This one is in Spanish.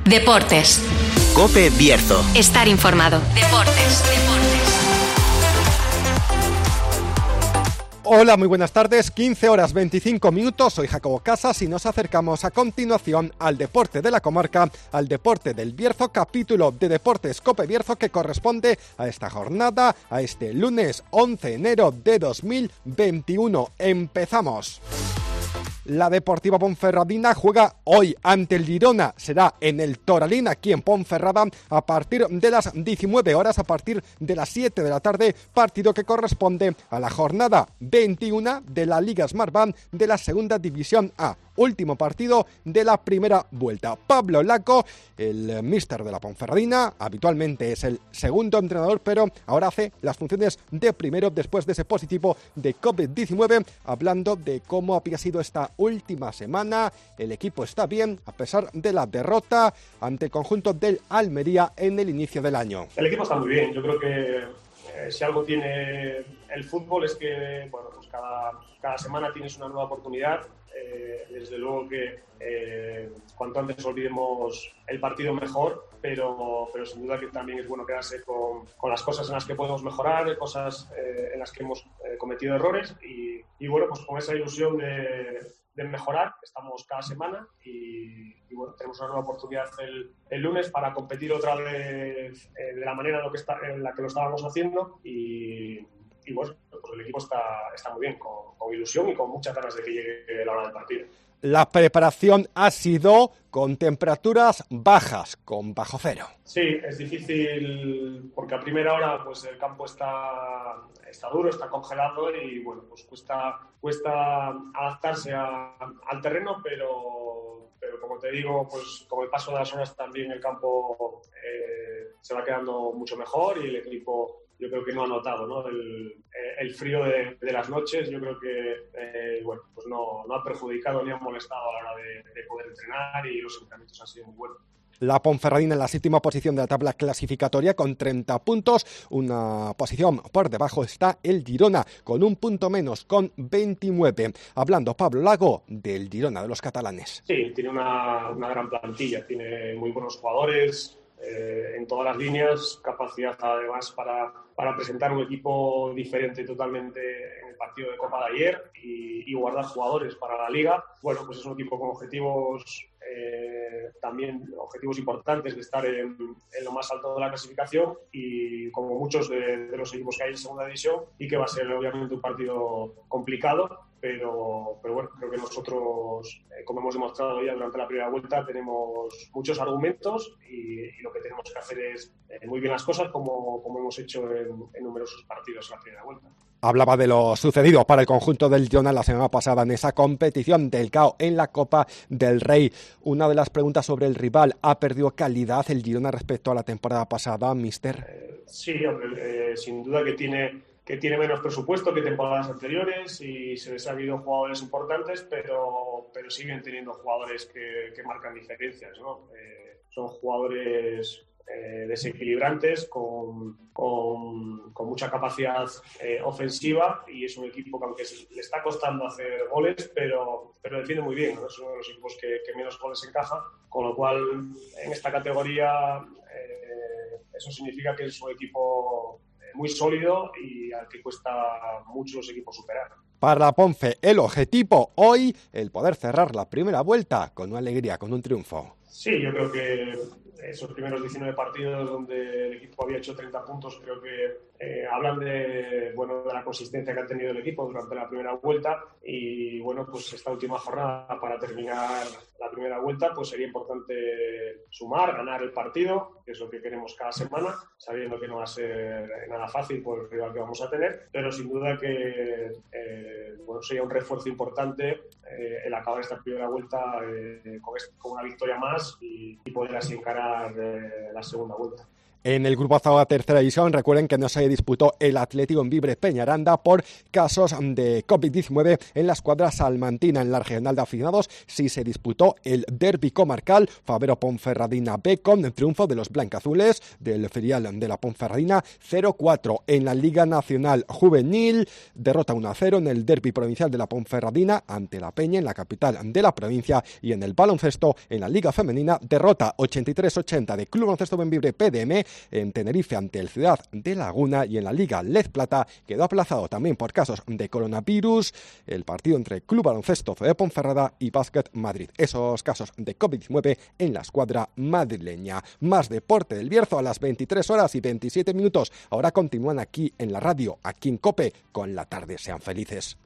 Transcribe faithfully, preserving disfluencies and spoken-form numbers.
Deportes. COPE Bierzo. Estar informado. Deportes, deportes. Hola, muy buenas tardes, quince horas veinticinco minutos, soy Jacobo Casas y nos acercamos a continuación al deporte de la comarca, al deporte del Bierzo, capítulo de Deportes COPE Bierzo que corresponde a esta jornada, a este lunes once de enero de dos mil veintiuno. Empezamos. La Deportiva Ponferradina juega hoy ante el Girona, será en el Toralín, aquí en Ponferrada, a partir de las diecinueve horas, a partir de las siete de la tarde, partido que corresponde a la jornada veintiuno de la Liga Smartbank de la Segunda División A. Último partido de la primera vuelta. Pablo Laco, el míster de la Ponferradina, habitualmente es el segundo entrenador, pero ahora hace las funciones de primero después de ese positivo de COVID diecinueve, hablando de cómo había sido esta última semana. El equipo está bien, a pesar de la derrota ante el conjunto del Almería en el inicio del año. El equipo está muy bien, yo creo que eh, si algo tiene el fútbol es que bueno, pues cada, cada semana tienes una nueva oportunidad. Eh, desde luego que eh, cuanto antes olvidemos el partido mejor, pero, pero sin duda que también es bueno quedarse con, con las cosas en las que podemos mejorar, cosas eh, en las que hemos eh, cometido errores y, y bueno, pues con esa ilusión de, de mejorar, estamos cada semana y, y bueno, tenemos una nueva oportunidad el, el lunes para competir otra vez eh, de la manera en, lo que está, en la que lo estábamos haciendo y Y bueno, pues el equipo está, está muy bien, con, con ilusión y con muchas ganas de que llegue la hora del partido. La preparación ha sido con temperaturas bajas, con bajo cero. Sí, es difícil porque a primera hora pues el campo está, está duro, está congelado y bueno, pues cuesta, cuesta adaptarse a, al terreno, pero, pero como te digo, pues con el paso de las horas también el campo eh, se va quedando mucho mejor y el equipo yo creo que no ha notado, ¿no? El, el frío de, de las noches, yo creo que eh, bueno, pues no, no ha perjudicado ni ha molestado a la hora de, de poder entrenar y los entrenamientos han sido muy buenos. La Ponferradina en la séptima posición de la tabla clasificatoria con treinta puntos, una posición por debajo está el Girona con un punto menos, con veintinueve. Hablando Pablo Lago del Girona, de los catalanes. Sí, tiene una, una gran plantilla, tiene muy buenos jugadores eh, en todas las líneas, capacidad además para, para presentar un equipo diferente totalmente en el partido de Copa de ayer y, y guardar jugadores para la Liga. Bueno, pues es un equipo con objetivos Eh, también objetivos importantes de estar en, en lo más alto de la clasificación y como muchos de, de los equipos que hay en segunda división y que va a ser obviamente un partido complicado, pero, pero bueno, creo que nosotros, eh, como hemos demostrado ya durante la primera vuelta, tenemos muchos argumentos y, y lo que tenemos que hacer es eh, muy bien las cosas como, como hemos hecho en, en numerosos partidos en la primera vuelta. Hablaba de lo sucedido para el conjunto del Girona la semana pasada en esa competición del C A O en la Copa del Rey. Una de las preguntas sobre el rival, ¿ha perdido calidad el Girona respecto a la temporada pasada, míster? Eh, sí, hombre, eh, sin duda que tiene, que tiene menos presupuesto que temporadas anteriores y se les han ido jugadores importantes, pero, pero siguen teniendo jugadores que, que marcan diferencias, ¿no? Eh, son jugadores Eh, desequilibrantes, con, con, con mucha capacidad eh, ofensiva y es un equipo que aunque le está costando hacer goles, pero, pero defiende muy bien, ¿no? Es uno de los equipos que, que menos goles encaja, con lo cual en esta categoría eh, eso significa que es un equipo muy sólido y al que cuesta mucho los equipos superar. Para la Ponfe, el objetivo hoy, el poder cerrar la primera vuelta con una alegría, con un triunfo. Sí, yo creo que esos primeros diecinueve partidos donde el equipo había hecho treinta puntos, creo que eh, hablan de, bueno, de la consistencia que ha tenido el equipo durante la primera vuelta y bueno, pues esta última jornada para terminar la primera vuelta pues sería importante sumar, ganar el partido, que es lo que queremos cada semana, sabiendo que no va a ser nada fácil por el rival que vamos a tener, pero sin duda que eh, bueno, sería un refuerzo importante eh, el acabar esta primera vuelta eh, con, este, con una victoria más y, y poder así encarar eh, la segunda vuelta. En el grupo A tercera división, recuerden que no se disputó el Atlético en Vibre Peñaranda por casos de covid diecinueve en la escuadra salmantina. En la regional de aficionados sí se disputó el derbi comarcal Fabero Ponferradina B con triunfo de los blancazules del filial de la Ponferradina cero cuatro. En la Liga Nacional Juvenil, derrota uno a cero en el derbi provincial de la Ponferradina ante la Peña en la capital de la provincia. Y en el baloncesto, en la Liga Femenina, derrota ochenta y tres ochenta de Club Baloncesto Benvibre P D M en Tenerife ante el Ciudad de Laguna. Y en la Liga Lez Plata quedó aplazado también por casos de coronavirus el partido entre Club Baloncesto C D Ponferrada y Básquet Madrid. Esos casos de covid diecinueve en la escuadra madrileña. Más deporte del Bierzo a las veintitrés horas y veintisiete minutos. Ahora continúan aquí en la radio, aquí en COPE, con la tarde. Sean felices.